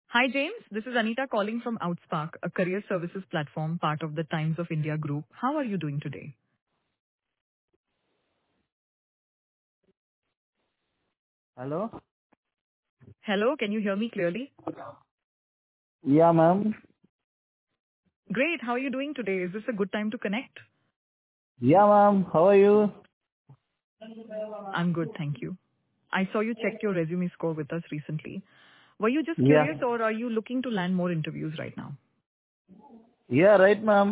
Hi, James. This is Anita calling from Outspark, a career services platform part of the Times of India group. How are you doing today? Hello? Hello, can you hear me clearly? Yeah, ma'am. Great. How are you doing today? Is this a good time to connect? Yeah, ma'am. How are you? I'm good, thank you. I saw you checked your resume score with us recently. Were you just Yeah. curious or are you looking to land more interviews right now? Yeah, right, ma'am.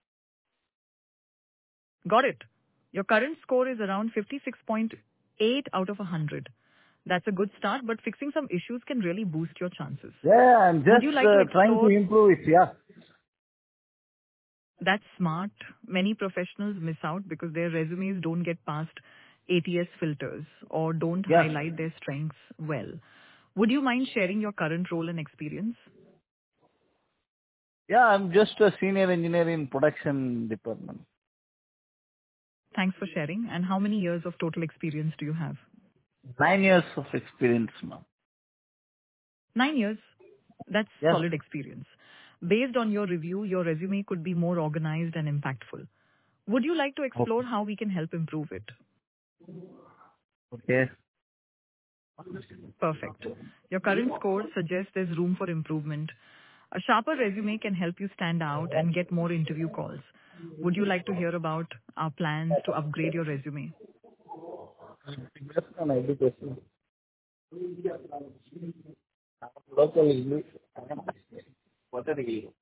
Got it. Your current score is around 56.8 out of 100. That's a good start, but fixing some issues can really boost your chances. Yeah, I'm Would you just like to trying to explore? improve it. Yeah. That's smart. Many professionals miss out because their resumes don't get past ATS filters or don't Yeah. highlight their strengths well. Would you mind sharing your current role and experience? Yeah, I'm just a senior engineer in production department. Thanks for sharing. And how many years of total experience do you have? 9 years of experience, ma'am. 9 years. That's Yeah. solid experience. Based on your review, your resume could be more organized and impactful. Would you like to explore Okay. how we can help improve it? Okay. Perfect. Your current score suggests there's room for improvement. A sharper resume can help you stand out and get more interview calls. Would you like to hear about our plans to upgrade your resume? Just an education. Local English. What are you?